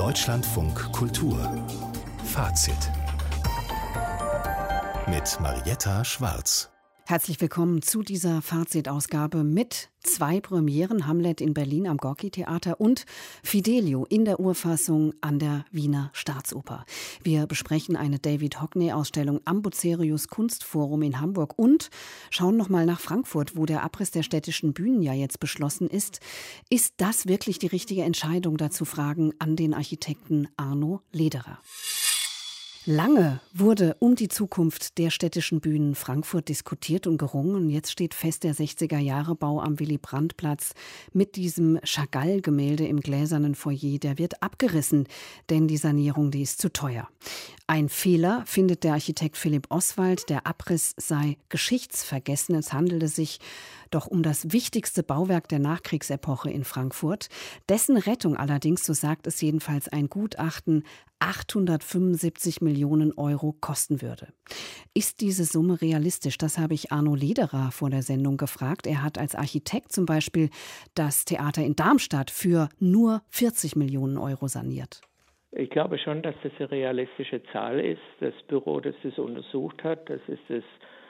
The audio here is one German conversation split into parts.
Deutschlandfunk Kultur Fazit mit Marietta Schwarz. Herzlich willkommen zu dieser Fazit-Ausgabe mit 2 Premieren: Hamlet in Berlin am Gorki-Theater und Fidelio in der Urfassung an der Wiener Staatsoper. Wir besprechen eine David Hockney-Ausstellung am Bucerius Kunstforum in Hamburg und schauen nochmal nach Frankfurt, wo der Abriss der städtischen Bühnen ja jetzt beschlossen ist. Ist das wirklich die richtige Entscheidung? Dazu Fragen an den Architekten Arno Lederer. Lange wurde um die Zukunft der städtischen Bühnen Frankfurt diskutiert und gerungen. Und jetzt steht fest, der 60er-Jahre-Bau am Willy-Brandt-Platz mit diesem Chagall-Gemälde im gläsernen Foyer, der wird abgerissen, denn die Sanierung, die ist zu teuer. Ein Fehler, findet der Architekt Philipp Oswald. Der Abriss sei geschichtsvergessen. Es handele sich doch um das wichtigste Bauwerk der Nachkriegsepoche in Frankfurt. Dessen Rettung allerdings, so sagt es jedenfalls ein Gutachten, 875 Millionen Euro kosten würde. Ist diese Summe realistisch? Das habe ich Arno Lederer vor der Sendung gefragt. Er hat als Architekt zum Beispiel das Theater in Darmstadt für nur 40 Millionen Euro saniert. Ich glaube schon, dass das eine realistische Zahl ist. Das Büro, das das untersucht hat, das ist das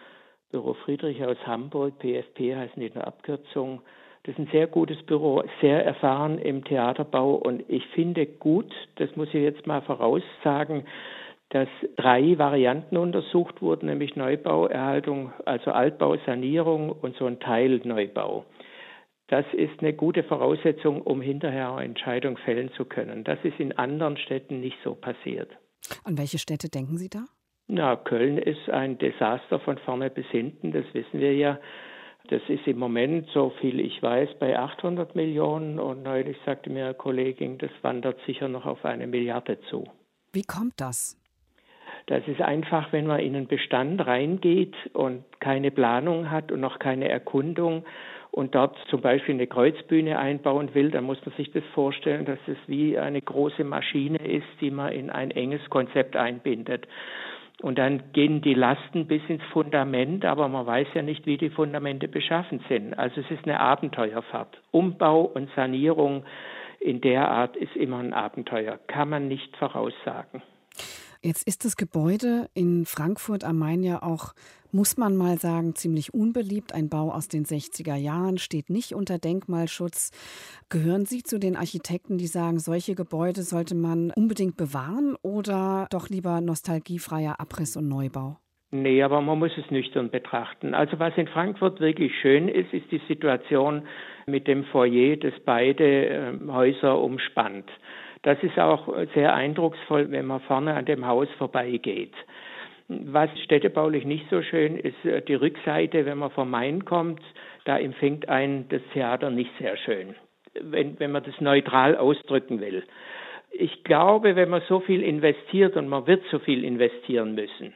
Büro Friedrich aus Hamburg, PFP heißen die in der Abkürzung. Das ist ein sehr gutes Büro, sehr erfahren im Theaterbau, und ich finde gut, das muss ich jetzt mal voraussagen, dass 3 Varianten untersucht wurden, nämlich Neubau, Erhaltung, also Altbau, Sanierung und so ein Teilneubau. Das ist eine gute Voraussetzung, um hinterher eine Entscheidung fällen zu können. Das ist in anderen Städten nicht so passiert. An welche Städte denken Sie da? Na, Köln ist ein Desaster von vorne bis hinten, das wissen wir ja. Das ist im Moment, so viel ich weiß, bei 800 Millionen, und neulich sagte mir eine Kollegin, das wandert sicher noch auf 1 Milliarde zu. Wie kommt das? Das ist einfach, wenn man in einen Bestand reingeht und keine Planung hat und noch keine Erkundung und dort zum Beispiel eine Kreuzbühne einbauen will, dann muss man sich das vorstellen, dass es wie eine große Maschine ist, die man in ein enges Konzept einbindet. Und dann gehen die Lasten bis ins Fundament, aber man weiß ja nicht, wie die Fundamente beschaffen sind. Also es ist eine Abenteuerfahrt. Umbau und Sanierung in der Art ist immer ein Abenteuer, kann man nicht voraussagen. Jetzt ist das Gebäude in Frankfurt am Main ja auch, muss man mal sagen, ziemlich unbeliebt. Ein Bau aus den 60er Jahren, steht nicht unter Denkmalschutz. Gehören Sie zu den Architekten, die sagen, solche Gebäude sollte man unbedingt bewahren, oder doch lieber nostalgiefreier Abriss und Neubau? Nee, aber man muss es nüchtern betrachten. Also was in Frankfurt wirklich schön ist, ist die Situation mit dem Foyer, das beide Häuser umspannt. Das ist auch sehr eindrucksvoll, wenn man vorne an dem Haus vorbeigeht. Was städtebaulich nicht so schön ist, die Rückseite, wenn man vom Main kommt, da empfängt einen das Theater nicht sehr schön, wenn man das neutral ausdrücken will. Ich glaube, wenn man so viel investiert, und man wird so viel investieren müssen,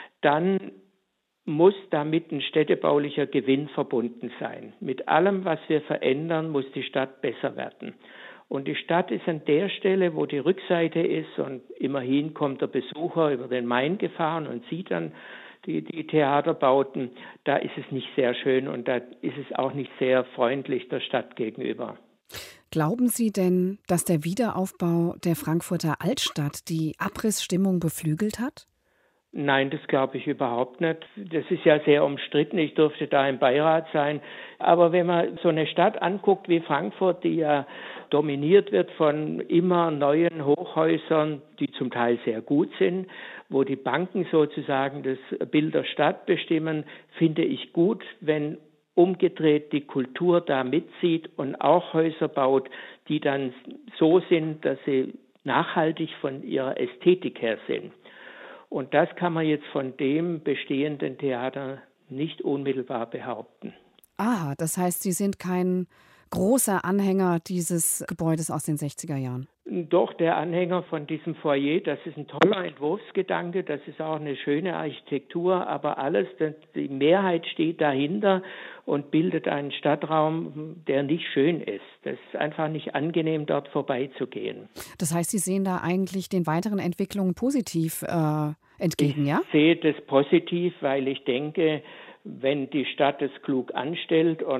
dann muss damit ein städtebaulicher Gewinn verbunden sein. Mit allem, was wir verändern, muss die Stadt besser werden. Und die Stadt ist an der Stelle, wo die Rückseite ist, und immerhin kommt der Besucher über den Main gefahren und sieht dann die Theaterbauten, da ist es nicht sehr schön und da ist es auch nicht sehr freundlich der Stadt gegenüber. Glauben Sie denn, dass der Wiederaufbau der Frankfurter Altstadt die Abrissstimmung beflügelt hat? Nein, das glaube ich überhaupt nicht. Das ist ja sehr umstritten. Ich durfte da im Beirat sein. Aber wenn man so eine Stadt anguckt wie Frankfurt, die ja dominiert wird von immer neuen Hochhäusern, die zum Teil sehr gut sind, wo die Banken sozusagen das Bild der Stadt bestimmen, finde ich gut, wenn umgedreht die Kultur da mitzieht und auch Häuser baut, die dann so sind, dass sie nachhaltig von ihrer Ästhetik her sind. Und das kann man jetzt von dem bestehenden Theater nicht unmittelbar behaupten. Ah, das heißt, Sie sind kein großer Anhänger dieses Gebäudes aus den 60er Jahren? Doch, der Anhänger von diesem Foyer, das ist ein toller Entwurfsgedanke, das ist auch eine schöne Architektur, aber alles, die Mehrheit steht dahinter und bildet einen Stadtraum, der nicht schön ist. Das ist einfach nicht angenehm, dort vorbeizugehen. Das heißt, Sie sehen da eigentlich den weiteren Entwicklungen positiv entgegen, ja? Ich sehe das positiv, weil ich denke, wenn die Stadt es klug anstellt und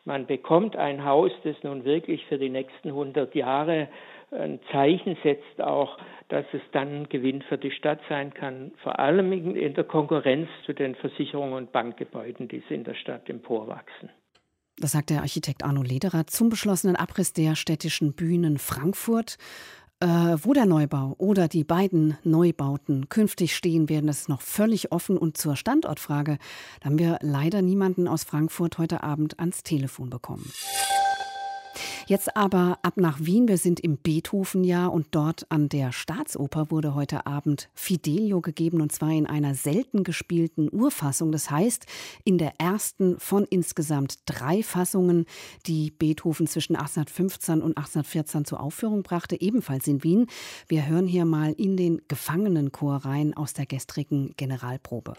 Man bekommt ein Haus, das nun wirklich für die nächsten 100 Jahre ein Zeichen setzt, auch, dass es dann ein Gewinn für die Stadt sein kann, vor allem in der Konkurrenz zu den Versicherungen und Bankgebäuden, die in der Stadt emporwachsen. Das sagt der Architekt Arno Lederer zum beschlossenen Abriss der städtischen Bühnen Frankfurt. Wo der Neubau oder die beiden Neubauten künftig stehen werden, das ist noch völlig offen. Und zur Standortfrage, da haben wir leider niemanden aus Frankfurt heute Abend ans Telefon bekommen. Jetzt aber ab nach Wien. Wir sind im Beethoven-Jahr und dort an der Staatsoper wurde heute Abend Fidelio gegeben, und zwar in einer selten gespielten Urfassung. Das heißt, in der ersten von insgesamt 3 Fassungen, die Beethoven zwischen 1815 und 1814 zur Aufführung brachte, ebenfalls in Wien. Wir hören hier mal in den Gefangenenchor rein aus der gestrigen Generalprobe.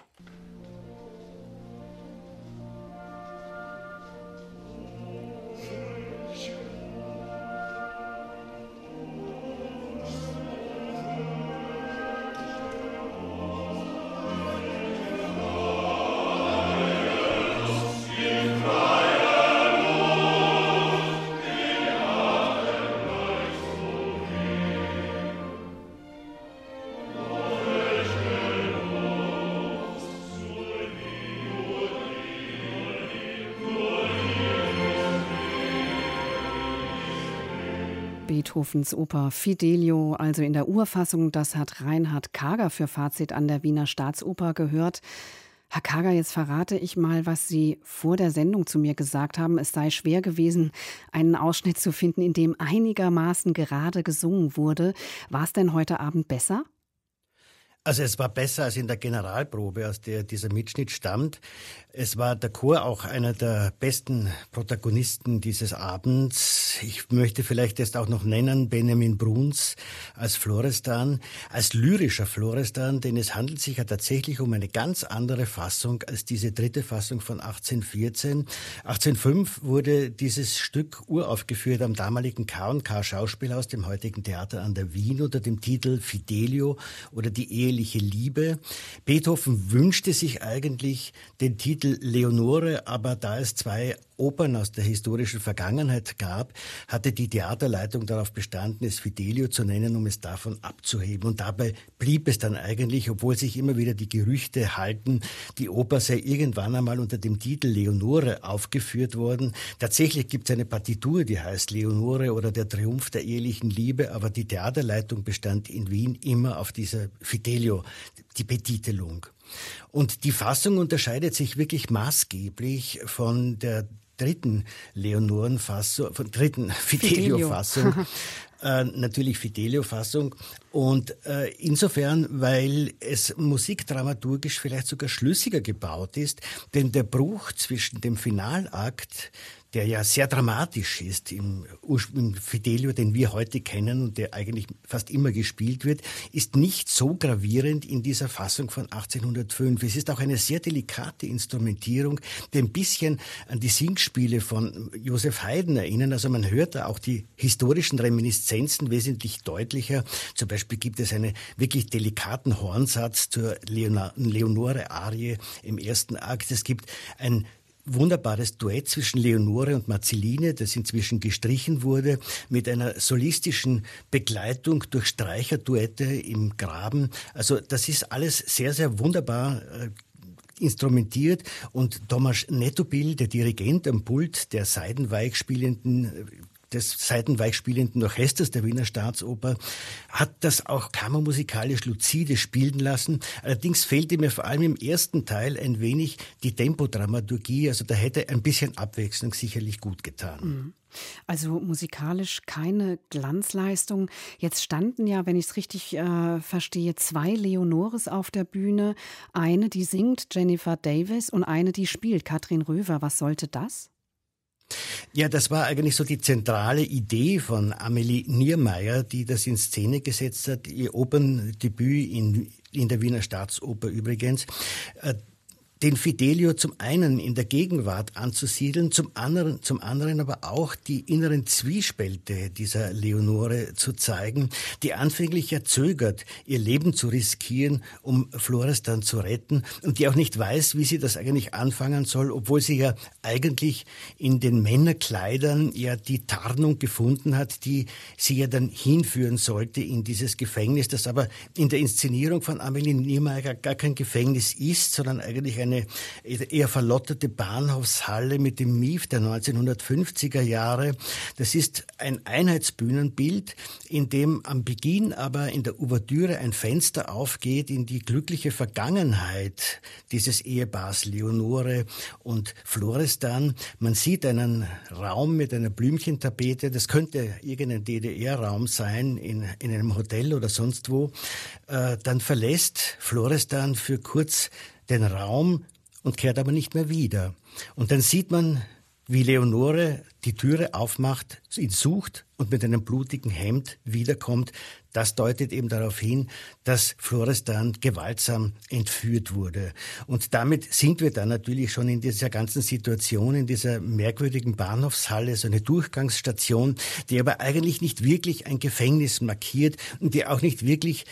Beethovens Oper Fidelio, also in der Urfassung. Das hat Reinhard Kager für Fazit an der Wiener Staatsoper gehört. Herr Kager, jetzt verrate ich mal, was Sie vor der Sendung zu mir gesagt haben. Es sei schwer gewesen, einen Ausschnitt zu finden, in dem einigermaßen gerade gesungen wurde. War es denn heute Abend besser? Also es war besser als in der Generalprobe, aus der dieser Mitschnitt stammt. Es war der Chor auch einer der besten Protagonisten dieses Abends. Ich möchte vielleicht jetzt auch noch nennen Benjamin Bruns als Florestan, als lyrischer Florestan, denn es handelt sich ja tatsächlich um eine ganz andere Fassung als diese 3. Fassung von 1814. 1805 wurde dieses Stück uraufgeführt am damaligen K&K Schauspielhaus, dem heutigen Theater an der Wien, unter dem Titel Fidelio oder die eheliche Liebe. Beethoven wünschte sich eigentlich den Titel Leonore, aber da es 2 Opern aus der historischen Vergangenheit gab, hatte die Theaterleitung darauf bestanden, es Fidelio zu nennen, um es davon abzuheben. Und dabei blieb es dann eigentlich, obwohl sich immer wieder die Gerüchte halten, die Oper sei irgendwann einmal unter dem Titel Leonore aufgeführt worden. Tatsächlich gibt es eine Partitur, die heißt Leonore oder der Triumph der ehelichen Liebe, aber die Theaterleitung bestand in Wien immer auf dieser Fidelio, die Betitelung. Und die Fassung unterscheidet sich wirklich maßgeblich von der 3. Leonorenfassung, von 3. Fidelio-Fassung. Natürlich Fidelio-Fassung. Und insofern, weil es musikdramaturgisch vielleicht sogar schlüssiger gebaut ist, denn der Bruch zwischen dem Finalakt, der ja sehr dramatisch ist im Fidelio, den wir heute kennen und der eigentlich fast immer gespielt wird, ist nicht so gravierend in dieser Fassung von 1805. Es ist auch eine sehr delikate Instrumentierung, die ein bisschen an die Singspiele von Joseph Haydn erinnern. Also man hört da auch die historischen Reminiszenzen wesentlich deutlicher. Zum Beispiel gibt es einen wirklich delikaten Hornsatz zur Leonore-Arie im 1. Akt. Es gibt ein wunderbares Duett zwischen Leonore und Marceline, das inzwischen gestrichen wurde, mit einer solistischen Begleitung durch Streicherduette im Graben. Also das ist alles sehr, sehr wunderbar instrumentiert, und Tomasz Nettobil, der Dirigent am Pult des seitenweich spielenden Orchesters der Wiener Staatsoper, hat das auch kammermusikalisch lucide spielen lassen. Allerdings fehlte mir vor allem im ersten Teil ein wenig die Tempodramaturgie, also da hätte ein bisschen Abwechslung sicherlich gut getan. Also musikalisch keine Glanzleistung. Jetzt standen ja, wenn ich es richtig verstehe, 2 Leonores auf der Bühne. Eine, die singt, Jennifer Davis, und eine, die spielt, Katrin Röver. Was sollte das? Ja, das war eigentlich so die zentrale Idee von Amelie Niermeyer, die das in Szene gesetzt hat, ihr Operndebüt in der Wiener Staatsoper übrigens. den Fidelio zum einen in der Gegenwart anzusiedeln, zum anderen aber auch die inneren Zwiespälte dieser Leonore zu zeigen, die anfänglich ja zögert, ihr Leben zu riskieren, um Florestan zu retten und die auch nicht weiß, wie sie das eigentlich anfangen soll, obwohl sie ja eigentlich in den Männerkleidern ja die Tarnung gefunden hat, die sie ja dann hinführen sollte in dieses Gefängnis, das aber in der Inszenierung von Amelie Niemeyer gar kein Gefängnis ist, sondern eigentlich eine eher verlotterte Bahnhofshalle mit dem Mief der 1950er Jahre. Das ist ein Einheitsbühnenbild, in dem am Beginn aber in der Ouvertüre ein Fenster aufgeht in die glückliche Vergangenheit dieses Ehepaars Leonore und Florestan. Man sieht einen Raum mit einer Blümchentapete, das könnte irgendein DDR-Raum sein, in einem Hotel oder sonst wo. Dann verlässt Florestan für kurz den Raum und kehrt aber nicht mehr wieder. Und dann sieht man, wie Leonore die Türe aufmacht, ihn sucht und mit einem blutigen Hemd wiederkommt. Das deutet eben darauf hin, dass Florestan gewaltsam entführt wurde. Und damit sind wir dann natürlich schon in dieser ganzen Situation, in dieser merkwürdigen Bahnhofshalle, so eine Durchgangsstation, die aber eigentlich nicht wirklich ein Gefängnis markiert und die auch nicht wirklich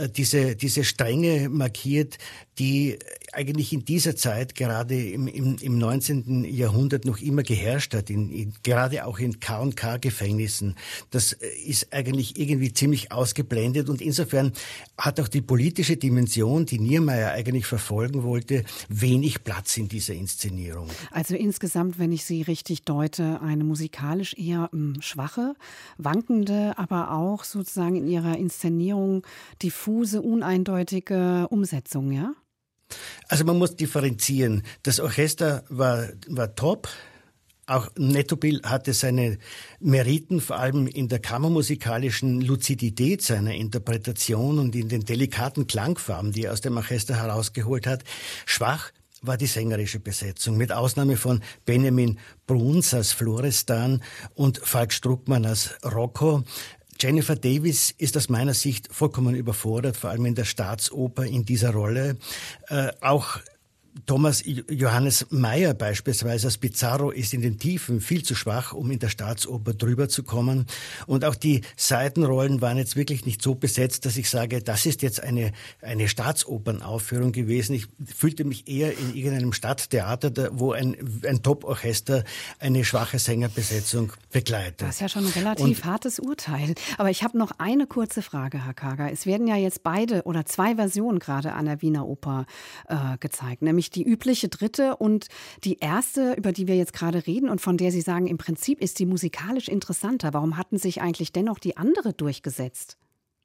diese Strenge markiert, die eigentlich in dieser Zeit, gerade im 19. Jahrhundert noch immer geherrscht hat, gerade auch in K&K-Gefängnissen. Das ist eigentlich irgendwie ziemlich ausgeblendet und insofern hat auch die politische Dimension, die Niemeyer eigentlich verfolgen wollte, wenig Platz in dieser Inszenierung. Also insgesamt, wenn ich Sie richtig deute, eine musikalisch eher schwache, wankende, aber auch sozusagen in ihrer Inszenierung diffuse, uneindeutige Umsetzung, ja? Also man muss differenzieren. Das Orchester war top. Auch Nettobil hatte seine Meriten, vor allem in der kammermusikalischen Luzidität seiner Interpretation und in den delikaten Klangfarben, die er aus dem Orchester herausgeholt hat. Schwach war die sängerische Besetzung, mit Ausnahme von Benjamin Bruns als Florestan und Falk Struckmann als Rocco. Jennifer Davis ist aus meiner Sicht vollkommen überfordert, vor allem in der Staatsoper in dieser Rolle. Auch Thomas Johannes Mayer beispielsweise als Pizarro ist in den Tiefen viel zu schwach, um in der Staatsoper drüber zu kommen. Und auch die Seitenrollen waren jetzt wirklich nicht so besetzt, dass ich sage, das ist jetzt eine Staatsopernaufführung gewesen. Ich fühlte mich eher in irgendeinem Stadttheater, wo ein Top-Orchester eine schwache Sängerbesetzung begleitet. Das ist ja schon ein relativ hartes Urteil. Aber ich habe noch eine kurze Frage, Herr Kager. Es werden ja jetzt beide oder zwei Versionen gerade an der Wiener Oper gezeigt, nämlich die übliche dritte und die erste, über die wir jetzt gerade reden und von der Sie sagen, im Prinzip ist die musikalisch interessanter. Warum hatten sich eigentlich dennoch die andere durchgesetzt?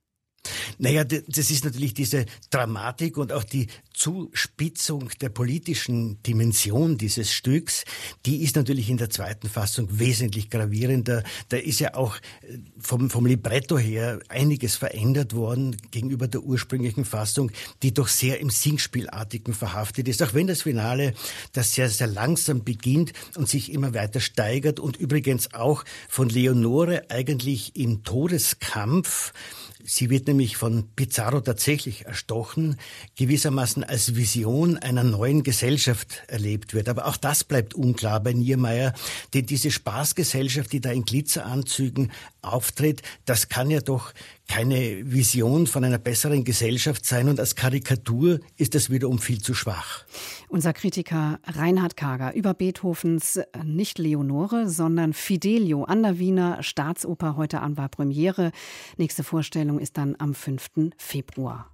Naja, das ist natürlich diese Dramatik und auch die Zuspitzung der politischen Dimension dieses Stücks, die ist natürlich in der zweiten Fassung wesentlich gravierender. Da ist ja auch vom Libretto her einiges verändert worden gegenüber der ursprünglichen Fassung, die doch sehr im Singspielartigen verhaftet ist. Auch wenn das Finale, das sehr, sehr langsam beginnt und sich immer weiter steigert und übrigens auch von Leonore eigentlich im Todeskampf, sie wird nämlich von Pizarro tatsächlich erstochen, gewissermaßen als Vision einer neuen Gesellschaft erlebt wird. Aber auch das bleibt unklar bei Niemeyer, denn diese Spaßgesellschaft, die da in Glitzeranzügen auftritt, das kann ja doch keine Vision von einer besseren Gesellschaft sein und als Karikatur ist das wiederum viel zu schwach. Unser Kritiker Reinhard Kager über Beethovens nicht Leonore, sondern Fidelio an der Wiener Staatsoper. Heute an war Premiere. Nächste Vorstellung ist dann am 5. Februar.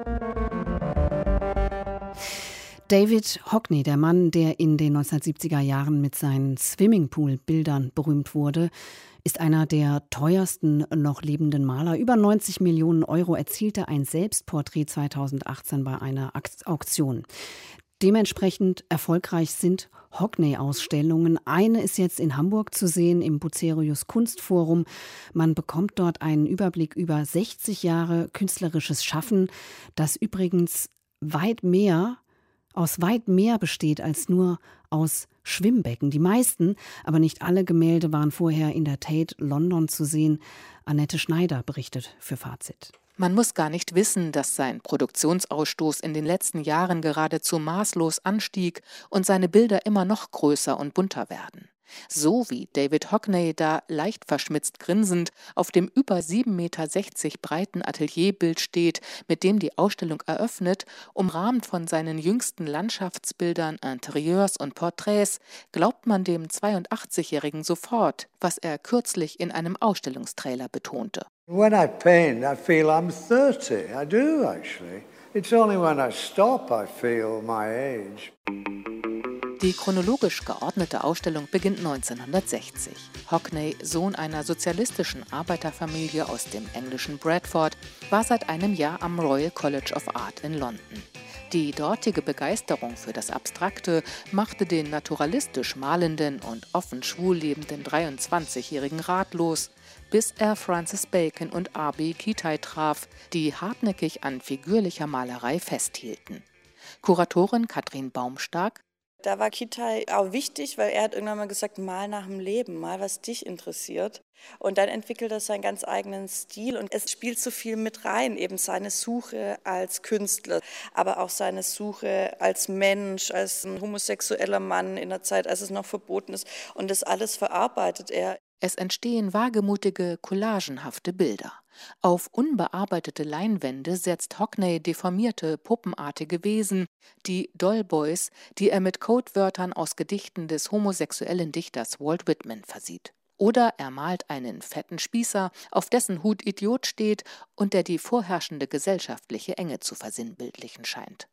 David Hockney, der Mann, der in den 1970er Jahren mit seinen Swimmingpool-Bildern berühmt wurde, ist einer der teuersten noch lebenden Maler. Über 90 Millionen Euro erzielte ein Selbstporträt 2018 bei einer Auktion. Dementsprechend erfolgreich sind Hockney-Ausstellungen. Eine ist jetzt in Hamburg zu sehen im Bucerius Kunstforum. Man bekommt dort einen Überblick über 60 Jahre künstlerisches Schaffen, das übrigens aus weit mehr besteht als nur aus Schwimmbecken. Die meisten, aber nicht alle Gemälde waren vorher in der Tate London zu sehen. Annette Schneider berichtet für Fazit. Man muss gar nicht wissen, dass sein Produktionsausstoß in den letzten Jahren geradezu maßlos anstieg und seine Bilder immer noch größer und bunter werden. So wie David Hockney da leicht verschmitzt grinsend auf dem über 7,60 Meter breiten Atelierbild steht, mit dem die Ausstellung eröffnet, umrahmt von seinen jüngsten Landschaftsbildern, Interieurs und Porträts, glaubt man dem 82-Jährigen sofort, was er kürzlich in einem Ausstellungstrailer betonte. When I paint, I feel I'm 30. I do, actually. It's only when I stop I feel my age. Die chronologisch geordnete Ausstellung beginnt 1960. Hockney, Sohn einer sozialistischen Arbeiterfamilie aus dem englischen Bradford, war seit einem Jahr am Royal College of Art in London. Die dortige Begeisterung für das Abstrakte machte den naturalistisch malenden und offen schwul lebenden 23-Jährigen ratlos, bis er Francis Bacon und R.B. Kitaj traf, die hartnäckig an figürlicher Malerei festhielten. Kuratorin Katrin Baumstark: Da war Kitaj auch wichtig, weil er hat irgendwann mal gesagt, mal nach dem Leben, mal was dich interessiert. Und dann entwickelt er seinen ganz eigenen Stil und es spielt so viel mit rein, eben seine Suche als Künstler, aber auch seine Suche als Mensch, als ein homosexueller Mann in der Zeit, als es noch verboten ist. Und das alles verarbeitet er. Es entstehen wagemutige, collagenhafte Bilder. Auf unbearbeitete Leinwände setzt Hockney deformierte, puppenartige Wesen, die Dollboys, die er mit Codewörtern aus Gedichten des homosexuellen Dichters Walt Whitman versieht. Oder er malt einen fetten Spießer, auf dessen Hut Idiot steht und der die vorherrschende gesellschaftliche Enge zu versinnbildlichen scheint.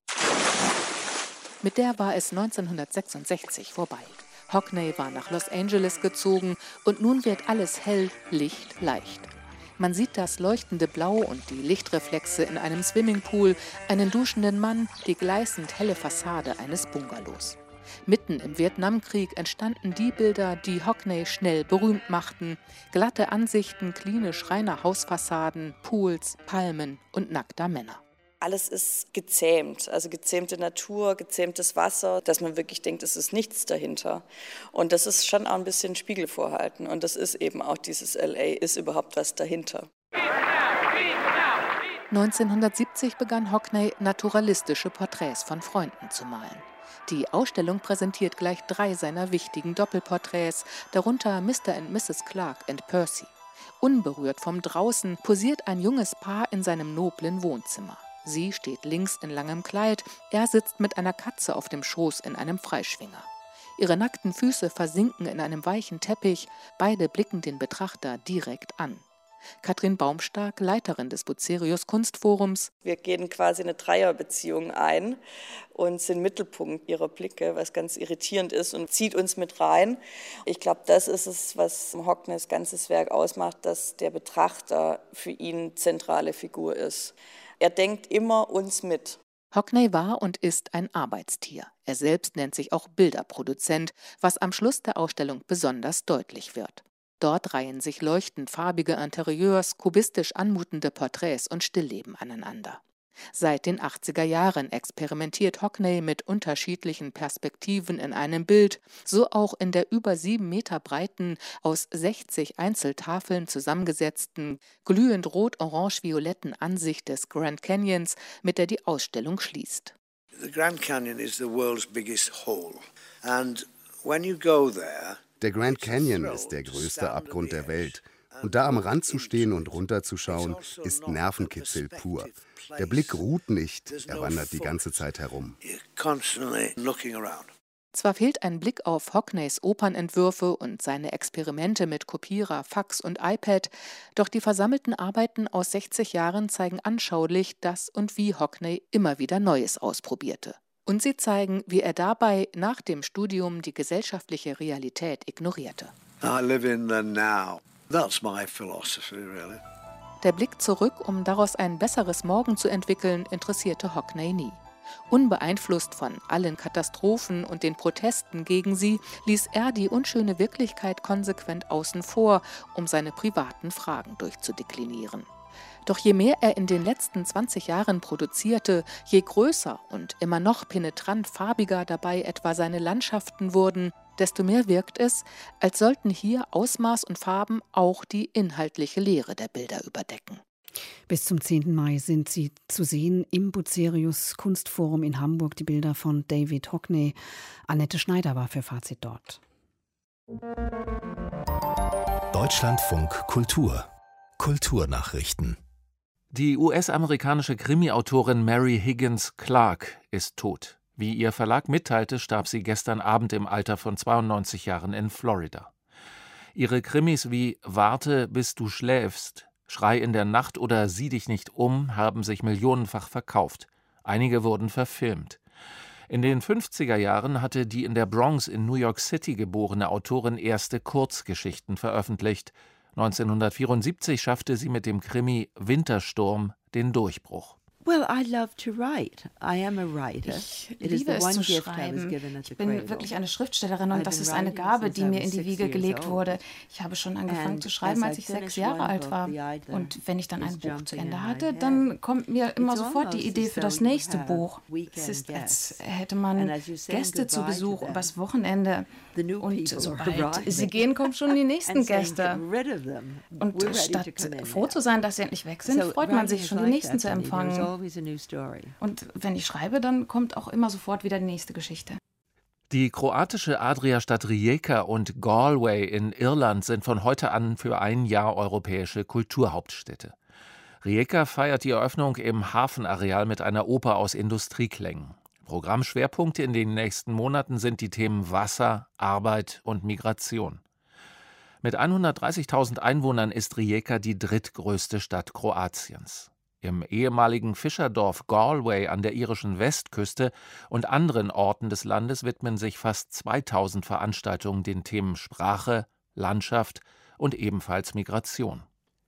Mit der war es 1966 vorbei. Hockney war nach Los Angeles gezogen und nun wird alles hell, Licht, leicht. Man sieht das leuchtende Blau und die Lichtreflexe in einem Swimmingpool, einen duschenden Mann, die gleißend helle Fassade eines Bungalows. Mitten im Vietnamkrieg entstanden die Bilder, die Hockney schnell berühmt machten. Glatte Ansichten, klinisch reine Hausfassaden, Pools, Palmen und nackter Männer. Alles ist gezähmt, also gezähmte Natur, gezähmtes Wasser, dass man wirklich denkt, es ist nichts dahinter. Und das ist schon auch ein bisschen Spiegel vorhalten. Und das ist eben auch dieses L.A., ist überhaupt was dahinter. 1970 begann Hockney, naturalistische Porträts von Freunden zu malen. Die Ausstellung präsentiert gleich 3 seiner wichtigen Doppelporträts, darunter Mr. und Mrs. Clark and Percy. Unberührt vom Draußen posiert ein junges Paar in seinem noblen Wohnzimmer. Sie steht links in langem Kleid, er sitzt mit einer Katze auf dem Schoß in einem Freischwinger. Ihre nackten Füße versinken in einem weichen Teppich, beide blicken den Betrachter direkt an. Katrin Baumstark, Leiterin des Bucerius Kunstforums: Wir gehen quasi eine Dreierbeziehung ein und sind Mittelpunkt ihrer Blicke, was ganz irritierend ist und zieht uns mit rein. Ich glaube, das ist es, was Hockneys ganzes Werk ausmacht, dass der Betrachter für ihn zentrale Figur ist. Er denkt immer uns mit. Hockney war und ist ein Arbeitstier. Er selbst nennt sich auch Bilderproduzent, was am Schluss der Ausstellung besonders deutlich wird. Dort reihen sich leuchtend farbige Interieurs, kubistisch anmutende Porträts und Stillleben aneinander. Seit den 80er Jahren experimentiert Hockney mit unterschiedlichen Perspektiven in einem Bild, so auch in der über 7 Meter breiten, aus 60 Einzeltafeln zusammengesetzten, glühend rot-orange-violetten Ansicht des Grand Canyons, mit der die Ausstellung schließt. The Grand Canyon is the world's biggest hole. And when you go there, der Grand Canyon ist der größte Abgrund der Welt. Und da am Rand zu stehen und runterzuschauen, ist Nervenkitzel pur. Der Blick ruht nicht, er wandert die ganze Zeit herum. Zwar fehlt ein Blick auf Hockneys Opernentwürfe und seine Experimente mit Kopierer, Fax und iPad, doch die versammelten Arbeiten aus 60 Jahren zeigen anschaulich, dass und wie Hockney immer wieder Neues ausprobierte. Und sie zeigen, wie er dabei nach dem Studium die gesellschaftliche Realität ignorierte. I live in the now. That's my philosophy, really. Der Blick zurück, um daraus ein besseres Morgen zu entwickeln, interessierte Hockney nie. Unbeeinflusst von allen Katastrophen und den Protesten gegen sie, ließ er die unschöne Wirklichkeit konsequent außen vor, um seine privaten Fragen durchzudeklinieren. Doch je mehr er in den letzten 20 Jahren produzierte, je größer und immer noch penetrant farbiger dabei etwa seine Landschaften wurden, desto mehr wirkt es, als sollten hier Ausmaß und Farben auch die inhaltliche Leere der Bilder überdecken. Bis zum 10. Mai sind sie zu sehen im Bucerius Kunstforum in Hamburg, die Bilder von David Hockney. Annette Schneider war für Fazit dort. Deutschlandfunk Kultur. Kulturnachrichten. Die US-amerikanische Krimi-Autorin Mary Higgins Clark ist tot. Wie ihr Verlag mitteilte, starb sie gestern Abend im Alter von 92 Jahren in Florida. Ihre Krimis wie »Warte, bis du schläfst«, »Schrei in der Nacht« oder »Sieh dich nicht um« haben sich millionenfach verkauft. Einige wurden verfilmt. In den 50er Jahren hatte die in der Bronx in New York City geborene Autorin erste Kurzgeschichten veröffentlicht. 1974 schaffte sie mit dem Krimi »Wintersturm« den Durchbruch. Ich liebe es zu schreiben. Ich bin wirklich eine Schriftstellerin und das ist eine Gabe, die mir in die Wiege gelegt wurde. Ich habe schon angefangen zu schreiben, als ich 6 Jahre alt war. Und wenn ich dann ein Buch zu Ende hatte, dann kommt mir immer sofort die Idee für das nächste Buch. Es ist, als hätte man Gäste zu Besuch übers Wochenende. Und sobald sie gehen, kommen schon die nächsten Gäste. Und statt froh zu sein, dass sie endlich weg sind, freut man sich schon, die nächsten zu empfangen. Und wenn ich schreibe, dann kommt auch immer sofort wieder die nächste Geschichte. Die kroatische Adriastadt Rijeka und Galway in Irland sind von heute an für ein Jahr europäische Kulturhauptstädte. Rijeka feiert die Eröffnung im Hafenareal mit einer Oper aus Industrieklängen. Programmschwerpunkte in den nächsten Monaten sind die Themen Wasser, Arbeit und Migration. Mit 130.000 Einwohnern ist Rijeka die drittgrößte Stadt Kroatiens. Im ehemaligen Fischerdorf Galway an der irischen Westküste und anderen Orten des Landes widmen sich fast 2000 Veranstaltungen den Themen Sprache, Landschaft und ebenfalls Migration.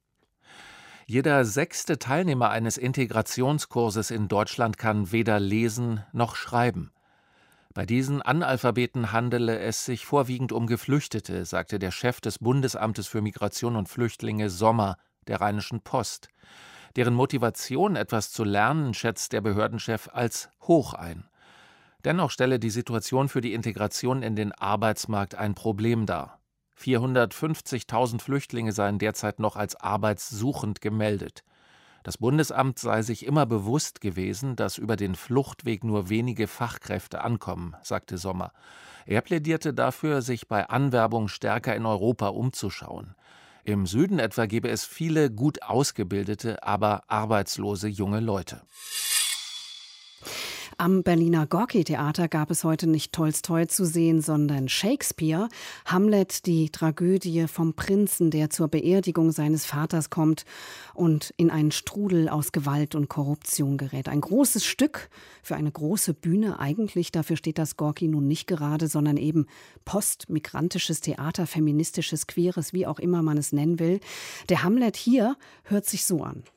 Jeder 6. Teilnehmer eines Integrationskurses in Deutschland kann weder lesen noch schreiben. Bei diesen Analphabeten handele es sich vorwiegend um Geflüchtete, sagte der Chef des Bundesamtes für Migration und Flüchtlinge Sommer der Rheinischen Post. Deren Motivation, etwas zu lernen, schätzt der Behördenchef als hoch ein. Dennoch stelle die Situation für die Integration in den Arbeitsmarkt ein Problem dar. 450.000 Flüchtlinge seien derzeit noch als arbeitssuchend gemeldet. Das Bundesamt sei sich immer bewusst gewesen, dass über den Fluchtweg nur wenige Fachkräfte ankommen, sagte Sommer. Er plädierte dafür, sich bei Anwerbung stärker in Europa umzuschauen. Im Süden etwa gebe es viele gut ausgebildete, aber arbeitslose junge Leute. Am Berliner Gorki-Theater gab es heute nicht Tolstoi zu sehen, sondern Shakespeare. Hamlet, die Tragödie vom Prinzen, der zur Beerdigung seines Vaters kommt und in einen Strudel aus Gewalt und Korruption gerät. Ein großes Stück für eine große Bühne. Eigentlich, dafür steht das Gorki nun nicht gerade, sondern eben postmigrantisches Theater, feministisches, queeres, wie auch immer man es nennen will. Der Hamlet hier hört sich so an.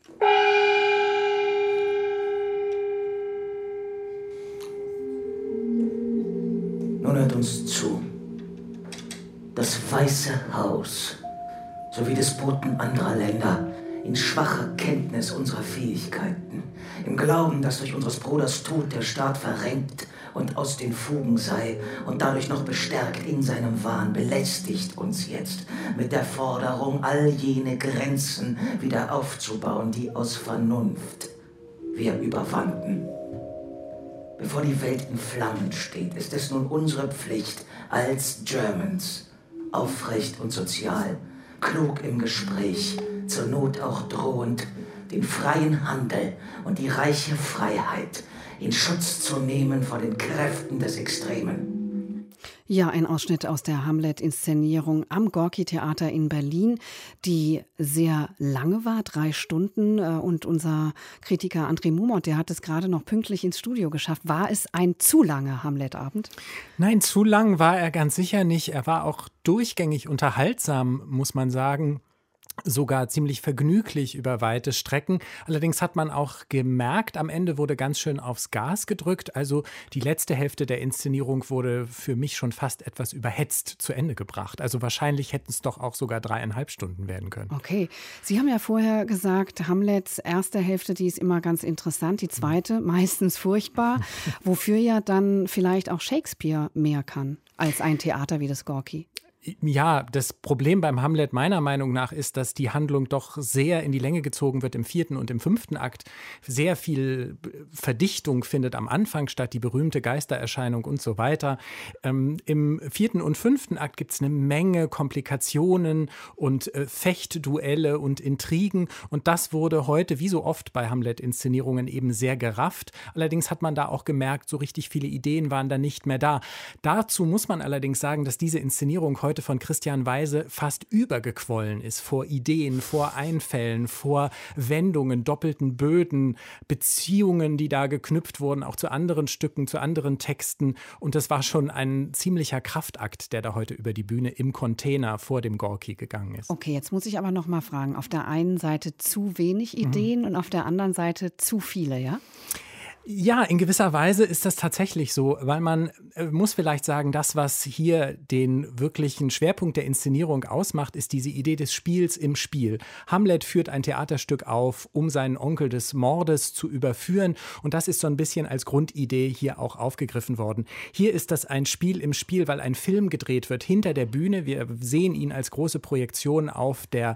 Nun hört uns zu. Das Weiße Haus sowie Despoten anderer Länder in schwacher Kenntnis unserer Fähigkeiten, im Glauben, dass durch unseres Bruders Tod der Staat verrenkt und aus den Fugen sei und dadurch noch bestärkt in seinem Wahn, belästigt uns jetzt mit der Forderung, all jene Grenzen wieder aufzubauen, die aus Vernunft wir überwanden. Bevor die Welt in Flammen steht, ist es nun unsere Pflicht als Germans, aufrecht und sozial, klug im Gespräch, zur Not auch drohend, den freien Handel und die reiche Freiheit in Schutz zu nehmen vor den Kräften des Extremen. Ja, ein Ausschnitt aus der Hamlet-Inszenierung am Gorki-Theater in Berlin, die sehr lange war, 3 Stunden. Und unser Kritiker André Mumot, der hat es gerade noch pünktlich ins Studio geschafft. War es ein zu langer Hamlet-Abend? Nein, zu lang war er ganz sicher nicht. Er war auch durchgängig unterhaltsam, muss man sagen. Sogar ziemlich vergnüglich über weite Strecken. Allerdings hat man auch gemerkt, am Ende wurde ganz schön aufs Gas gedrückt. Also die letzte Hälfte der Inszenierung wurde für mich schon fast etwas überhetzt zu Ende gebracht. Also wahrscheinlich hätten es doch auch sogar 3,5 Stunden werden können. Okay, Sie haben ja vorher gesagt, Hamlets erste Hälfte, die ist immer ganz interessant, die zweite meistens furchtbar, wofür ja dann vielleicht auch Shakespeare mehr kann als ein Theater wie das Gorki. Ja, das Problem beim Hamlet meiner Meinung nach ist, dass die Handlung doch sehr in die Länge gezogen wird im 4. und im 5. Akt. Sehr viel Verdichtung findet am Anfang statt, die berühmte Geistererscheinung und so weiter. Im 4. und 5. Akt gibt es eine Menge Komplikationen und Fechtduelle und Intrigen. Und das wurde heute, wie so oft bei Hamlet-Inszenierungen, eben sehr gerafft. Allerdings hat man da auch gemerkt, so richtig viele Ideen waren da nicht mehr da. Dazu muss man allerdings sagen, dass diese Inszenierung heute von Christian Weise fast übergequollen ist vor Ideen, vor Einfällen, vor Wendungen, doppelten Böden, Beziehungen, die da geknüpft wurden, auch zu anderen Stücken, zu anderen Texten. Und das war schon ein ziemlicher Kraftakt, der da heute über die Bühne im Container vor dem Gorki gegangen ist. Okay, jetzt muss ich aber noch mal fragen. Auf der einen Seite zu wenig Ideen und auf der anderen Seite zu viele, ja? Ja, in gewisser Weise ist das tatsächlich so, weil man muss vielleicht sagen, das, was hier den wirklichen Schwerpunkt der Inszenierung ausmacht, ist diese Idee des Spiels im Spiel. Hamlet führt ein Theaterstück auf, um seinen Onkel des Mordes zu überführen, und das ist so ein bisschen als Grundidee hier auch aufgegriffen worden. Hier ist das ein Spiel im Spiel, weil ein Film gedreht wird hinter der Bühne. Wir sehen ihn als große Projektion auf der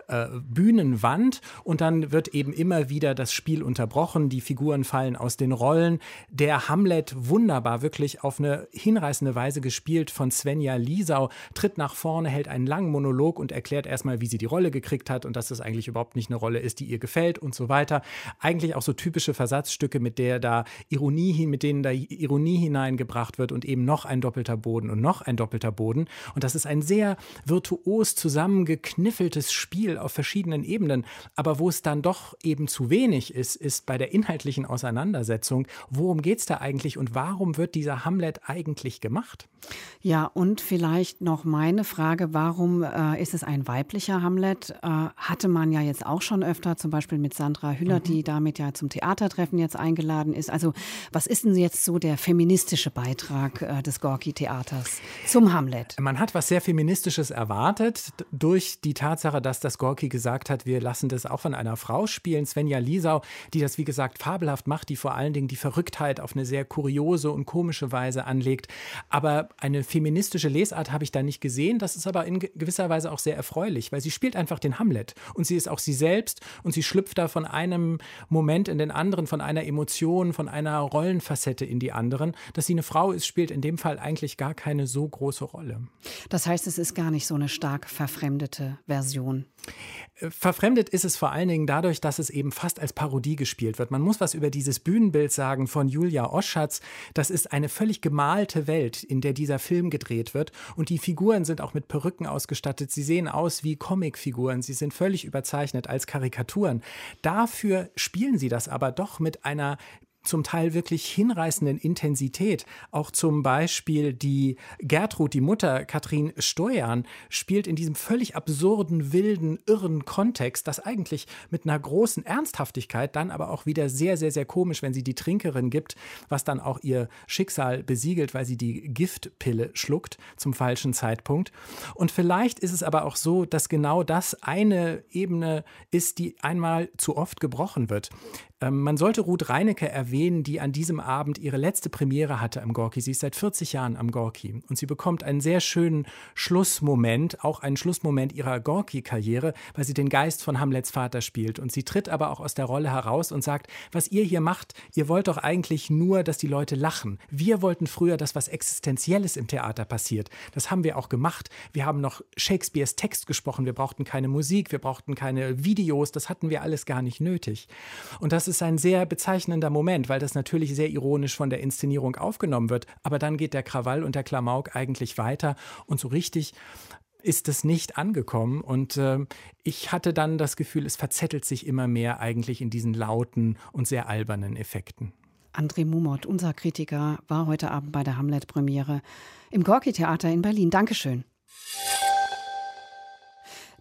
Bühnenwand, und dann wird eben immer wieder das Spiel unterbrochen, die Figuren fallen aus den Rollen. Der Hamlet, wunderbar, wirklich auf eine hinreißende Weise gespielt von Svenja Lisau, tritt nach vorne, hält einen langen Monolog und erklärt erstmal, wie sie die Rolle gekriegt hat und dass das eigentlich überhaupt nicht eine Rolle ist, die ihr gefällt und so weiter. Eigentlich auch so typische Versatzstücke, mit denen da Ironie hineingebracht wird und eben noch ein doppelter Boden und noch ein doppelter Boden. Und das ist ein sehr virtuos zusammengekniffeltes Spiel auf verschiedenen Ebenen. Aber wo es dann doch eben zu wenig ist, ist bei der inhaltlichen Auseinandersetzung. Worum geht es da eigentlich und warum wird dieser Hamlet eigentlich gemacht? Ja, und vielleicht noch meine Frage, warum ist es ein weiblicher Hamlet? Hatte man ja jetzt auch schon öfter, zum Beispiel mit Sandra Hüller, die damit ja zum Theatertreffen jetzt eingeladen ist. Also was ist denn jetzt so der feministische Beitrag des Gorki-Theaters zum Hamlet? Man hat was sehr Feministisches erwartet durch die Tatsache, dass das Gorki gesagt hat, wir lassen das auch von einer Frau spielen. Svenja Lisau, die das wie gesagt fabelhaft macht, die vor allem die Verrücktheit auf eine sehr kuriose und komische Weise anlegt. Aber eine feministische Lesart habe ich da nicht gesehen. Das ist aber in gewisser Weise auch sehr erfreulich, weil sie spielt einfach den Hamlet. Und sie ist auch sie selbst und sie schlüpft da von einem Moment in den anderen, von einer Emotion, von einer Rollenfacette in die anderen. Dass sie eine Frau ist, spielt in dem Fall eigentlich gar keine so große Rolle. Das heißt, es ist gar nicht so eine stark verfremdete Version. Verfremdet ist es vor allen Dingen dadurch, dass es eben fast als Parodie gespielt wird. Man muss was über dieses Bühnenbild sagen von Julia Oschatz. Das ist eine völlig gemalte Welt, in der dieser Film gedreht wird. Und die Figuren sind auch mit Perücken ausgestattet. Sie sehen aus wie Comicfiguren. Sie sind völlig überzeichnet als Karikaturen. Dafür spielen sie das aber doch mit einer zum Teil wirklich hinreißenden Intensität. Auch zum Beispiel die Gertrud, die Mutter, Katrin Stojan, spielt in diesem völlig absurden, wilden, irren Kontext, das eigentlich mit einer großen Ernsthaftigkeit, dann aber auch wieder sehr, sehr, sehr komisch, wenn sie die Trinkerin gibt, was dann auch ihr Schicksal besiegelt, weil sie die Giftpille schluckt zum falschen Zeitpunkt. Und vielleicht ist es aber auch so, dass genau das eine Ebene ist, die einmal zu oft gebrochen wird. Man sollte Ruth Reinecke erwähnen, die an diesem Abend ihre letzte Premiere hatte am Gorki. Sie ist seit 40 Jahren am Gorki und sie bekommt einen sehr schönen Schlussmoment, auch einen Schlussmoment ihrer Gorki-Karriere, weil sie den Geist von Hamlets Vater spielt. Und sie tritt aber auch aus der Rolle heraus und sagt, was ihr hier macht, ihr wollt doch eigentlich nur, dass die Leute lachen. Wir wollten früher, dass was Existenzielles im Theater passiert. Das haben wir auch gemacht. Wir haben noch Shakespeares Text gesprochen. Wir brauchten keine Musik, wir brauchten keine Videos. Das hatten wir alles gar nicht nötig. Und das ist ein sehr bezeichnender Moment, weil das natürlich sehr ironisch von der Inszenierung aufgenommen wird. Aber dann geht der Krawall und der Klamauk eigentlich weiter und so richtig ist es nicht angekommen. Und ich hatte dann das Gefühl, es verzettelt sich immer mehr eigentlich in diesen lauten und sehr albernen Effekten. André Mumot, unser Kritiker, war heute Abend bei der Hamlet-Premiere im Gorki-Theater in Berlin. Dankeschön.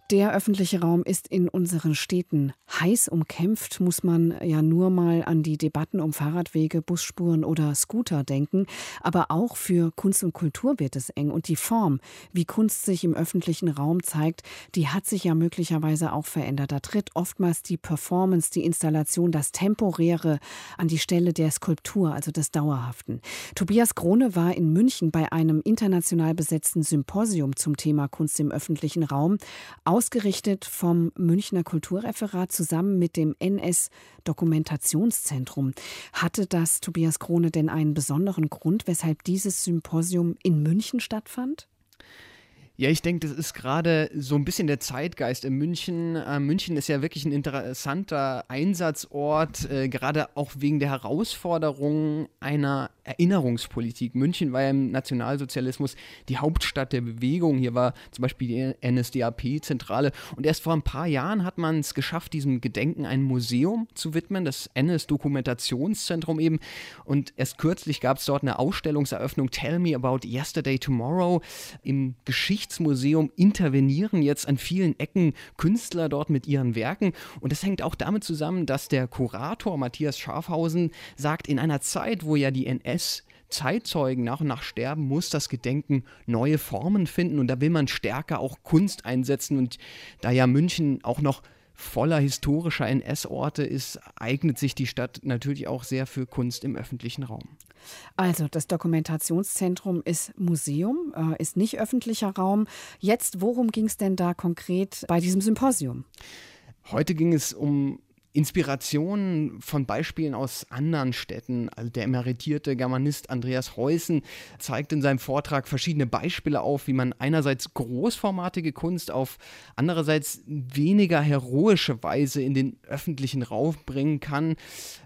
Der öffentliche Raum ist in unseren Städten heiß umkämpft, muss man ja nur mal an die Debatten um Fahrradwege, Busspuren oder Scooter denken. Aber auch für Kunst und Kultur wird es eng. Und die Form, wie Kunst sich im öffentlichen Raum zeigt, die hat sich ja möglicherweise auch verändert. Da tritt oftmals die Performance, die Installation, das Temporäre an die Stelle der Skulptur, also des Dauerhaften. Tobias Grohne war in München bei einem international besetzten Symposium zum Thema Kunst im öffentlichen Raum, ausgerichtet vom Münchner Kulturreferat zusammen mit dem NS-Dokumentationszentrum. Hatte das, Tobias Grohne, denn einen besonderen Grund, weshalb dieses Symposium in München stattfand? Ja, ich denke, das ist gerade so ein bisschen der Zeitgeist in München. München ist ja wirklich ein interessanter Einsatzort, gerade auch wegen der Herausforderungen einer Erinnerungspolitik. München war ja im Nationalsozialismus die Hauptstadt der Bewegung. Hier war zum Beispiel die NSDAP-Zentrale. Und erst vor ein paar Jahren hat man es geschafft, diesem Gedenken ein Museum zu widmen, das NS-Dokumentationszentrum eben. Und erst kürzlich gab es dort eine Ausstellungseröffnung, Tell Me About Yesterday Tomorrow, im Geschichtsmuseum intervenieren jetzt an vielen Ecken Künstler dort mit ihren Werken. Und das hängt auch damit zusammen, dass der Kurator Matthias Schafhausen sagt, in einer Zeit, wo ja die NS-Zeitzeugen nach und nach sterben, muss das Gedenken neue Formen finden. Und da will man stärker auch Kunst einsetzen. Und da ja München auch noch voller historischer NS-Orte ist, eignet sich die Stadt natürlich auch sehr für Kunst im öffentlichen Raum. Also das Dokumentationszentrum ist Museum, ist nicht öffentlicher Raum. Jetzt, worum ging es denn da konkret bei diesem Symposium? Heute ging es um Inspirationen von Beispielen aus anderen Städten. Also der emeritierte Germanist Andreas Heusen zeigt in seinem Vortrag verschiedene Beispiele auf, wie man einerseits großformatige Kunst auf andererseits weniger heroische Weise in den öffentlichen Raum bringen kann.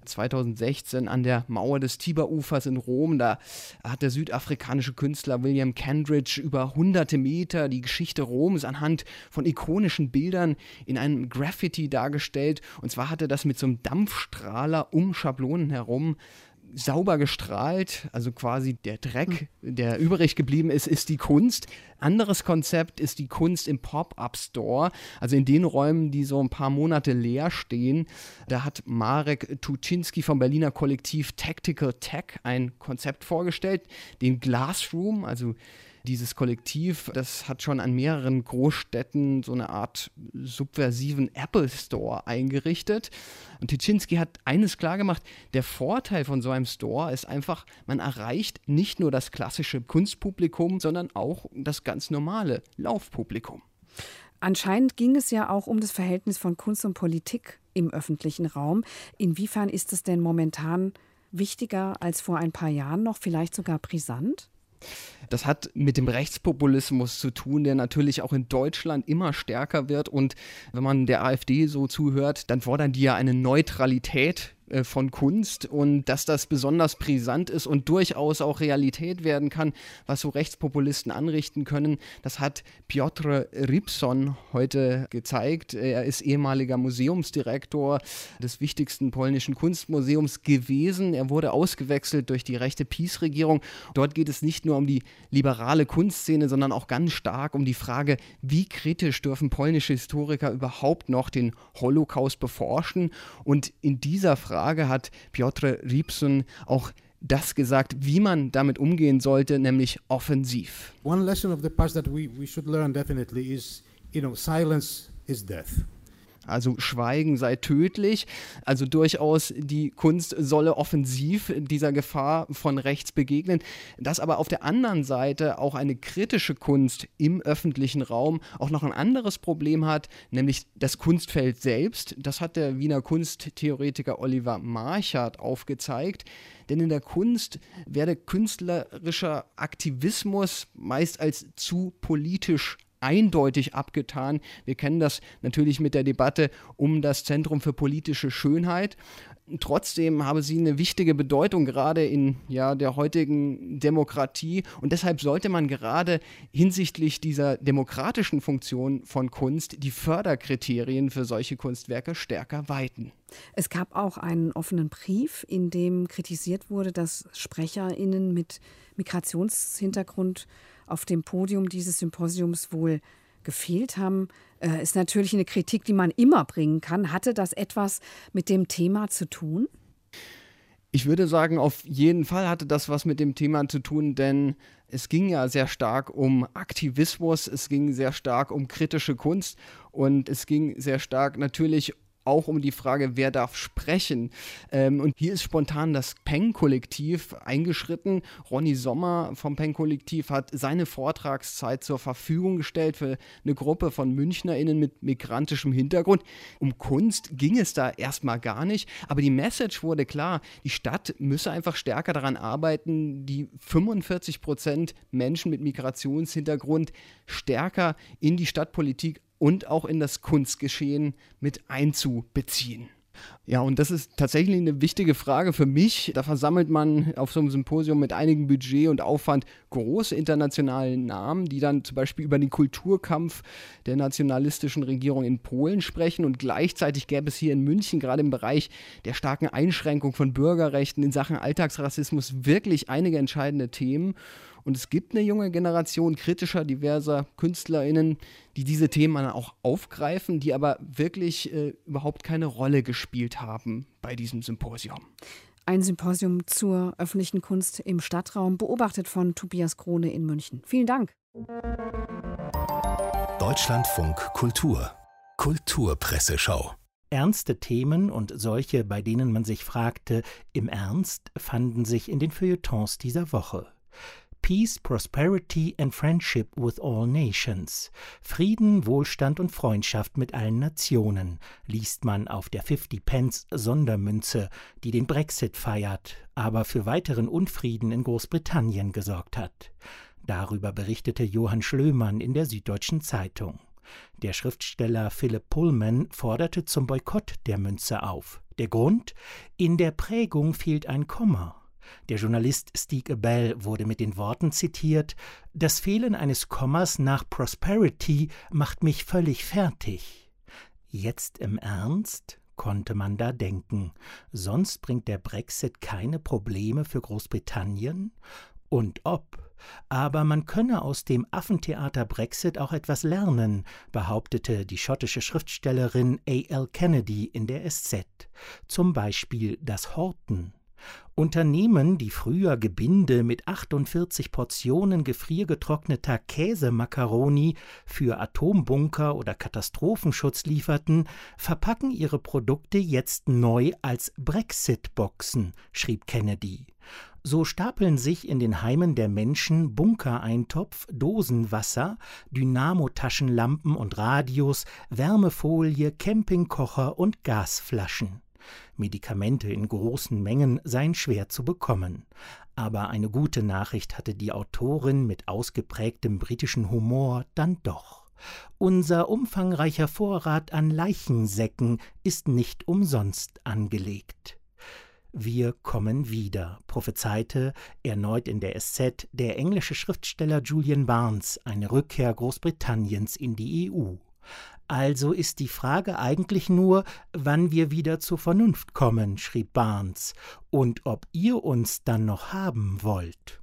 2016 an der Mauer des Tiberufers in Rom, da hat der südafrikanische Künstler William Kendridge über hunderte Meter die Geschichte Roms anhand von ikonischen Bildern in einem Graffiti dargestellt. Und zwar hat er das mit so einem Dampfstrahler um Schablonen herum sauber gestrahlt, also quasi der Dreck, der übrig geblieben ist, ist die Kunst. Anderes Konzept ist die Kunst im Pop-Up-Store, also in den Räumen, die so ein paar Monate leer stehen. Da hat Marek Tuczynski vom Berliner Kollektiv Tactical Tech ein Konzept vorgestellt, den Glassroom, also dieses Kollektiv, das hat schon an mehreren Großstädten so eine Art subversiven Apple Store eingerichtet. Und Tuczynski hat eines klargemacht, der Vorteil von so einem Store ist einfach, man erreicht nicht nur das klassische Kunstpublikum, sondern auch das ganz normale Laufpublikum. Anscheinend ging es ja auch um das Verhältnis von Kunst und Politik im öffentlichen Raum. Inwiefern ist es denn momentan wichtiger als vor ein paar Jahren noch, vielleicht sogar brisant? Das hat mit dem Rechtspopulismus zu tun, der natürlich auch in Deutschland immer stärker wird. Und wenn man der AfD so zuhört, dann fordern die ja eine Neutralität von Kunst und dass das besonders brisant ist und durchaus auch Realität werden kann, was so Rechtspopulisten anrichten können. Das hat Piotr Rybson heute gezeigt. Er ist ehemaliger Museumsdirektor des wichtigsten polnischen Kunstmuseums gewesen. Er wurde ausgewechselt durch die rechte PiS-Regierung. Dort geht es nicht nur um die liberale Kunstszene, sondern auch ganz stark um die Frage, wie kritisch dürfen polnische Historiker überhaupt noch den Holocaust beforschen. Und in dieser Frage hat Piotr Rybson auch das gesagt, wie man damit umgehen sollte, nämlich offensiv. One lesson of the past that we should learn definitely is, silence is death. Also Schweigen sei tödlich, also durchaus die Kunst solle offensiv dieser Gefahr von rechts begegnen. Dass aber auf der anderen Seite auch eine kritische Kunst im öffentlichen Raum auch noch ein anderes Problem hat, nämlich das Kunstfeld selbst. Das hat der Wiener Kunsttheoretiker Oliver Marchart aufgezeigt. Denn in der Kunst werde künstlerischer Aktivismus meist als zu politisch eindeutig abgetan. Wir kennen das natürlich mit der Debatte um das Zentrum für politische Schönheit. Trotzdem habe sie eine wichtige Bedeutung, gerade in der heutigen Demokratie. Und deshalb sollte man gerade hinsichtlich dieser demokratischen Funktion von Kunst die Förderkriterien für solche Kunstwerke stärker weiten. Es gab auch einen offenen Brief, in dem kritisiert wurde, dass SprecherInnen mit Migrationshintergrund auf dem Podium dieses Symposiums wohl gefehlt haben, ist natürlich eine Kritik, die man immer bringen kann. Hatte das etwas mit dem Thema zu tun? Ich würde sagen, auf jeden Fall hatte das was mit dem Thema zu tun, denn es ging ja sehr stark um Aktivismus, es ging sehr stark um kritische Kunst und es ging sehr stark natürlich auch um die Frage, wer darf sprechen. Und hier ist spontan das Peng-Kollektiv eingeschritten. Ronny Sommer vom Peng-Kollektiv hat seine Vortragszeit zur Verfügung gestellt für eine Gruppe von MünchnerInnen mit migrantischem Hintergrund. Um Kunst ging es da erstmal gar nicht, aber die Message wurde klar, die Stadt müsse einfach stärker daran arbeiten, die 45% Menschen mit Migrationshintergrund stärker in die Stadtpolitik und auch in das Kunstgeschehen mit einzubeziehen. Ja, und das ist tatsächlich eine wichtige Frage für mich. Da versammelt man auf so einem Symposium mit einigem Budget und Aufwand große internationale Namen, die dann zum Beispiel über den Kulturkampf der nationalistischen Regierung in Polen sprechen. Und gleichzeitig gäbe es hier in München gerade im Bereich der starken Einschränkung von Bürgerrechten in Sachen Alltagsrassismus wirklich einige entscheidende Themen. Und es gibt eine junge Generation kritischer, diverser KünstlerInnen, die diese Themen auch aufgreifen, die aber wirklich überhaupt keine Rolle gespielt haben bei diesem Symposium. Ein Symposium zur öffentlichen Kunst im Stadtraum, beobachtet von Tobias Krone in München. Vielen Dank. Deutschlandfunk Kultur. Kulturpresseschau. Ernste Themen und solche, bei denen man sich fragte, im Ernst, fanden sich in den Feuilletons dieser Woche. Peace, Prosperity and Friendship with all Nations. Frieden, Wohlstand und Freundschaft mit allen Nationen, liest man auf der 50-Pence-Sondermünze, die den Brexit feiert, aber für weiteren Unfrieden in Großbritannien gesorgt hat. Darüber berichtete Johann Schlömann in der Süddeutschen Zeitung. Der Schriftsteller Philip Pullman forderte zum Boykott der Münze auf. Der Grund? In der Prägung fehlt ein Komma. Der Journalist Stieg Ebel wurde mit den Worten zitiert: Das Fehlen eines Kommas nach Prosperity macht mich völlig fertig. Jetzt im Ernst? Konnte man da denken. Sonst bringt der Brexit keine Probleme für Großbritannien? Und ob. Aber man könne aus dem Affentheater Brexit auch etwas lernen, behauptete die schottische Schriftstellerin A.L. Kennedy in der SZ. Zum Beispiel das Horten. Unternehmen, die früher Gebinde mit 48 Portionen gefriergetrockneter Käsemakaroni für Atombunker oder Katastrophenschutz lieferten, verpacken ihre Produkte jetzt neu als Brexit-Boxen, schrieb Kennedy. So stapeln sich in den Heimen der Menschen Bunkereintopf, Dosenwasser, Dynamo-Taschenlampen und Radios, Wärmefolie, Campingkocher und Gasflaschen. Medikamente in großen Mengen seien schwer zu bekommen. Aber eine gute Nachricht hatte die Autorin mit ausgeprägtem britischen Humor dann doch. Unser umfangreicher Vorrat an Leichensäcken ist nicht umsonst angelegt. Wir kommen wieder, prophezeite erneut in der SZ der englische Schriftsteller Julian Barnes eine Rückkehr Großbritanniens in die EU. Also ist die Frage eigentlich nur, wann wir wieder zur Vernunft kommen, schrieb Barnes, und ob ihr uns dann noch haben wollt.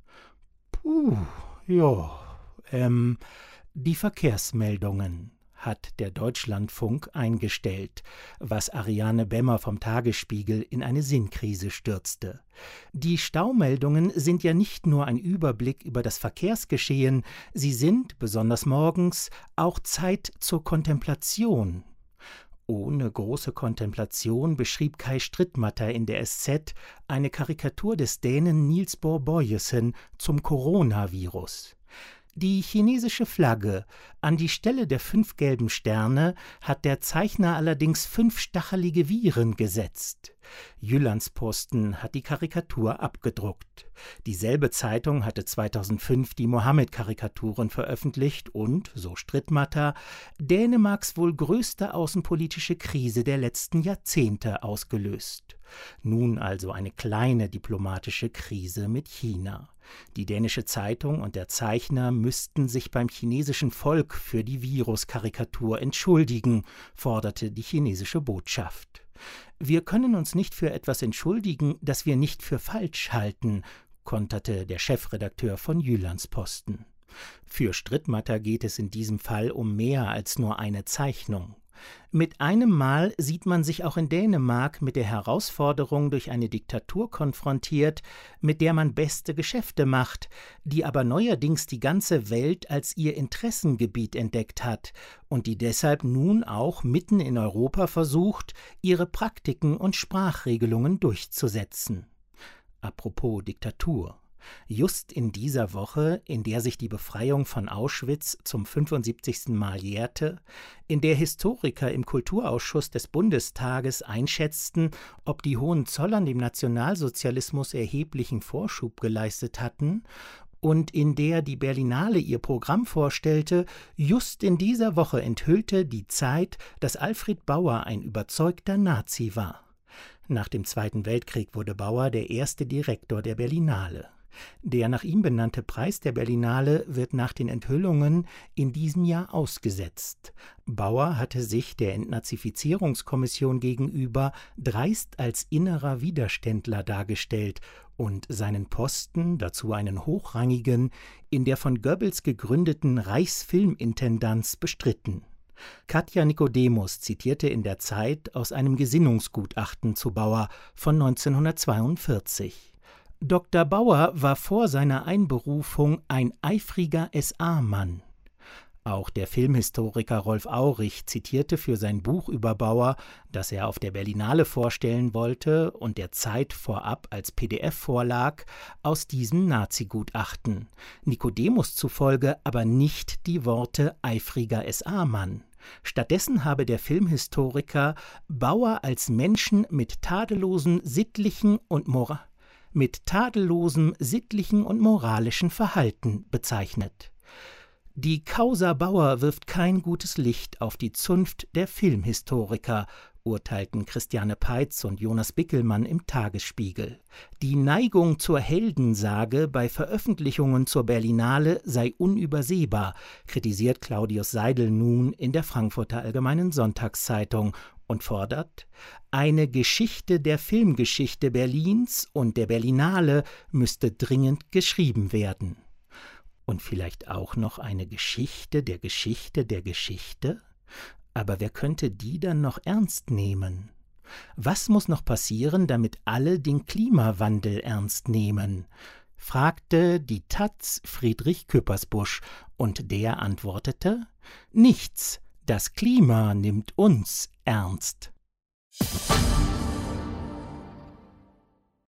Die Verkehrsmeldungen hat der Deutschlandfunk eingestellt, was Ariane Bemmer vom Tagesspiegel in eine Sinnkrise stürzte. Die Staumeldungen sind ja nicht nur ein Überblick über das Verkehrsgeschehen, sie sind, besonders morgens, auch Zeit zur Kontemplation. Ohne große Kontemplation beschrieb Kai Strittmatter in der SZ eine Karikatur des Dänen Niels Bohr Boyesen zum Coronavirus. Die chinesische Flagge. An die Stelle der 5 gelben Sterne hat der Zeichner allerdings 5 stachelige Viren gesetzt. Jyllands-Posten hat die Karikatur abgedruckt. Dieselbe Zeitung hatte 2005 die Mohammed-Karikaturen veröffentlicht und, so Strittmatter, Dänemarks wohl größte außenpolitische Krise der letzten Jahrzehnte ausgelöst. Nun also eine kleine diplomatische Krise mit China. Die dänische Zeitung und der Zeichner müssten sich beim chinesischen Volk für die Viruskarikatur entschuldigen, forderte die chinesische Botschaft. Wir können uns nicht für etwas entschuldigen, das wir nicht für falsch halten, konterte der Chefredakteur von Jyllands-Posten. Für Strittmatter geht es in diesem Fall um mehr als nur eine Zeichnung. Mit einem Mal sieht man sich auch in Dänemark mit der Herausforderung durch eine Diktatur konfrontiert, mit der man beste Geschäfte macht, die aber neuerdings die ganze Welt als ihr Interessengebiet entdeckt hat und die deshalb nun auch mitten in Europa versucht, ihre Praktiken und Sprachregelungen durchzusetzen. Apropos Diktatur. Just in dieser Woche, in der sich die Befreiung von Auschwitz zum 75. Mal jährte, in der Historiker im Kulturausschuss des Bundestages einschätzten, ob die Hohenzollern dem Nationalsozialismus erheblichen Vorschub geleistet hatten, und in der die Berlinale ihr Programm vorstellte, just in dieser Woche enthüllte die Zeit, dass Alfred Bauer ein überzeugter Nazi war. Nach dem Zweiten Weltkrieg wurde Bauer der erste Direktor der Berlinale. Der nach ihm benannte Preis der Berlinale wird nach den Enthüllungen in diesem Jahr ausgesetzt. Bauer hatte sich der Entnazifizierungskommission gegenüber dreist als innerer Widerständler dargestellt und seinen Posten, dazu einen hochrangigen, in der von Goebbels gegründeten Reichsfilmintendanz bestritten. Katja Nicodemus zitierte in der Zeit aus einem Gesinnungsgutachten zu Bauer von 1942. Dr. Bauer war vor seiner Einberufung ein eifriger SA-Mann. Auch der Filmhistoriker Rolf Aurich zitierte für sein Buch über Bauer, das er auf der Berlinale vorstellen wollte und der Zeit vorab als PDF vorlag, aus diesem Nazi-Gutachten. Nicodemus zufolge aber nicht die Worte eifriger SA-Mann. Stattdessen habe der Filmhistoriker Bauer als Menschen mit tadellosem sittlichen und moralischen Verhalten bezeichnet. Die Causa Bauer wirft kein gutes Licht auf die Zunft der Filmhistoriker, urteilten Christiane Peitz und Jonas Bickelmann im Tagesspiegel. Die Neigung zur Heldensage bei Veröffentlichungen zur Berlinale sei unübersehbar, kritisiert Claudius Seidel nun in der Frankfurter Allgemeinen Sonntagszeitung und fordert, eine Geschichte der Filmgeschichte Berlins und der Berlinale müsste dringend geschrieben werden. Und vielleicht auch noch eine Geschichte der Geschichte der Geschichte? Aber wer könnte die dann noch ernst nehmen? Was muss noch passieren, damit alle den Klimawandel ernst nehmen? Fragte die taz Friedrich Küppersbusch, und der antwortete: Nichts, das Klima nimmt uns ernst.